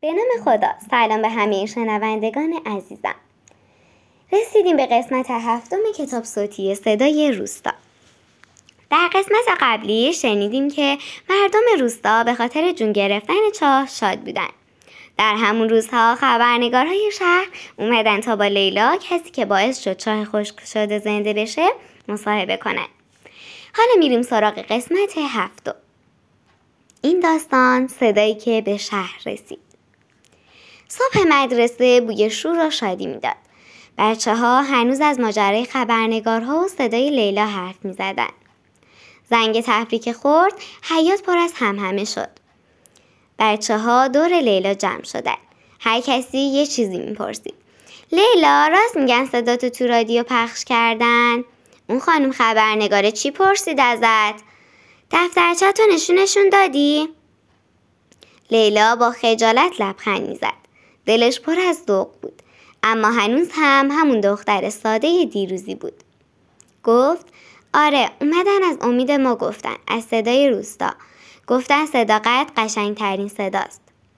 به نام خدا. سلام به همه شنوندگان عزیزم. رسیدیم به قسمت 7 کتاب صوتی صدای روستا. در قسمت قبلی شنیدیم که مردم روستا به خاطر جون گرفتن چاه شاد بودن. در همون روزها خبرنگارهای شهر اومدن تا با لیلا، کسی که باعث شد چاه خشک شده زنده بشه، مصاحبه کنن. حالا میریم سراغ قسمت 7. این داستان صدایی که به شهر رسید. صبح مدرسه بوی شور و شادی میداد. بچه‌ها هنوز از ماجرای خبرنگارها و صدای لیلا حرف میزدن. زنگ تفریق خورد، حیاط پر از همهمه شد. بچه‌ها دور لیلا جمع شدن. هر کسی یه چیزی میپرسید. لیلا، راست میگن صداتو تو رادیو پخش کردن؟ اون خانم خبرنگاره چی پرسید ازت؟ دفترچه‌تو نشون دادی؟ لیلا با خجالت لبخند میزد. دلش پر از ذوق بود، اما هنوز هم همون دختر ساده دیروزی بود. گفت آره، اومدن از امید ما گفتن، از صدای روستا. گفتن صداقت قشنگترین صداست.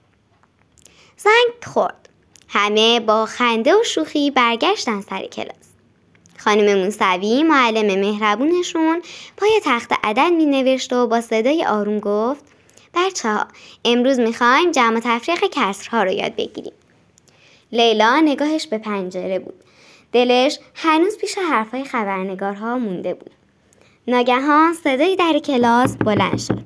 زنگ خورد. همه با خنده و شوخی برگشتن سر کلاس. خانم موسوی، معلم مهربونشون، پای تخت عدد می نوشت و با صدای آروم گفت بچه‌ها، امروز میخوایم جمع و تفریق کسرها رو یاد بگیریم. لیلا نگاهش به پنجره بود. دلش هنوز پیش حرفای خبرنگارها مونده بود. ناگهان صدای در کلاس بلند شد.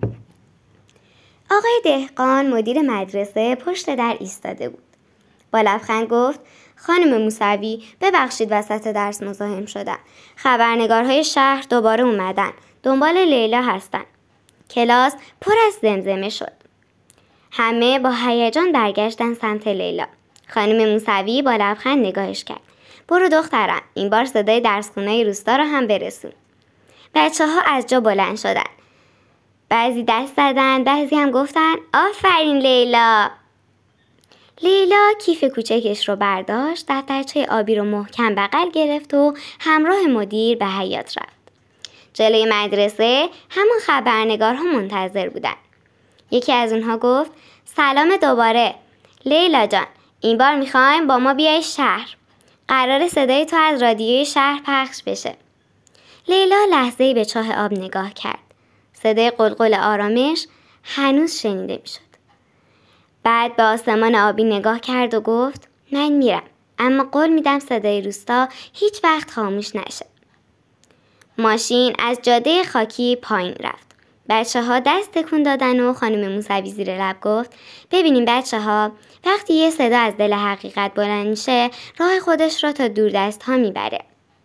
آقای دهقان، مدیر مدرسه، پشت در ایستاده بود. با لبخند گفت خانم موسوی، ببخشید وسط درس مزاحم شدم. خبرنگارهای شهر دوباره اومدن. دنبال لیلا هستن. کلاس پر از زمزمه شد. همه با هیجان برگشتن سمت لیلا. خانم موسوی با لبخند نگاهش کرد. برو دخترم، این بار صدای درسخونه‌ی روستا رو هم برسون. بچه‌ها از جا بلند شدن. بعضی دست زدن، بعضی هم گفتن آفرین لیلا. لیلا کیف کوچکش رو برداشت، دفترچه آبی رو محکم بغل گرفت و همراه مدیر به حیاط رفت. جلوی مدرسه همون خبرنگارها منتظر بودن. یکی از اونها گفت سلام دوباره. لیلا جان، این بار میخوایم با ما بیای شهر. قرار صدای تو از رادیوی شهر پخش بشه. لیلا لحظه‌ای به چاه آب نگاه کرد. صدای قلقل آرامش هنوز شنیده میشد. بعد به آسمان آبی نگاه کرد و گفت من میرم، اما قول میدم صدای روستا هیچ وقت خاموش نشه. ماشین از جاده خاکی پایین رفت. بچه‌ها دست تکون دادن و خانم موسوی زیر لب گفت ببینیم بچه‌ها، وقتی یه صدا از دل حقیقت بلند میشه، راه خودش را تا دوردست‌ها میبره.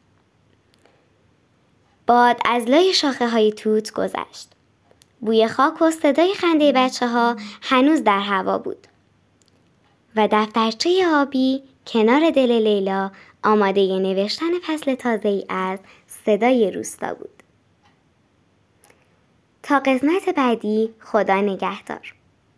باد از لای شاخه‌های توت گذشت. بوی خاک و صدای خنده بچه‌ها هنوز در هوا بود. و دفترچه آبی کنار دل لیلا آماده نوشتن فصل تازه‌ای از صدای روستا بود. تا قسمت بعدی، خدا نگهدار.